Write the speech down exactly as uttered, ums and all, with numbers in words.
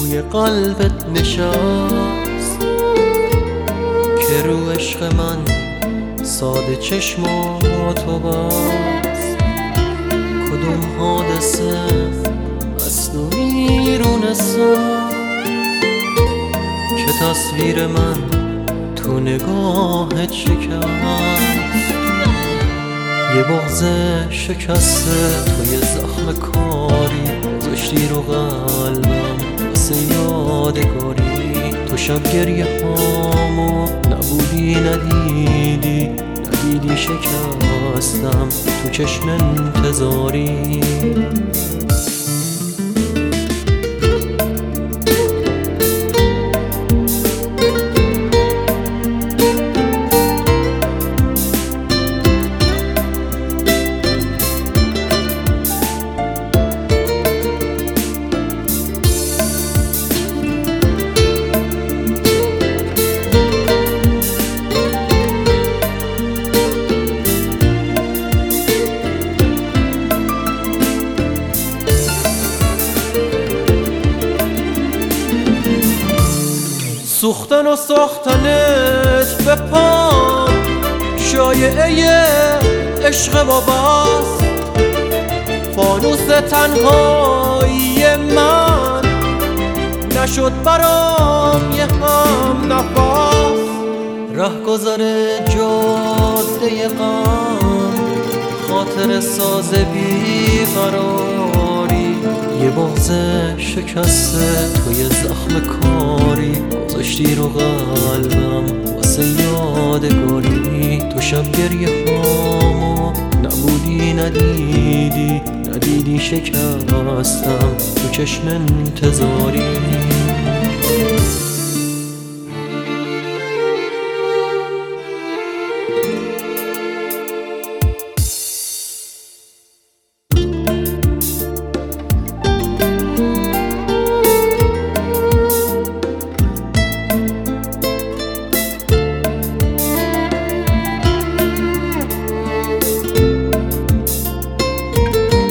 روی قلبت نشست که رو عشق من ساده چشماتو بست. کدوم حادثه از تو بیرون ساخت که تصویر من تو نگاهت شکست. یه بغض شکسته توی زخم کاری گذاشتی رو قلبم واسه یادگاری. تو شب گریه هامو نبودی ندیدی ندیدی شکستم تو چشم انتظاری. سوختن و ساختنت به پام شایعه عشق باباست. فانوس تنهایی من نشد برام یه هم نفس. رهگذر جاده غم خاطر ساز بیقراری. یه بغض شکسته توی زخم کاری گذاشتی رو قلبم واسه یادگاری. تو شب گریه هامو نبودی ندیدی ندیدی شکستم تو چشم انتظاری.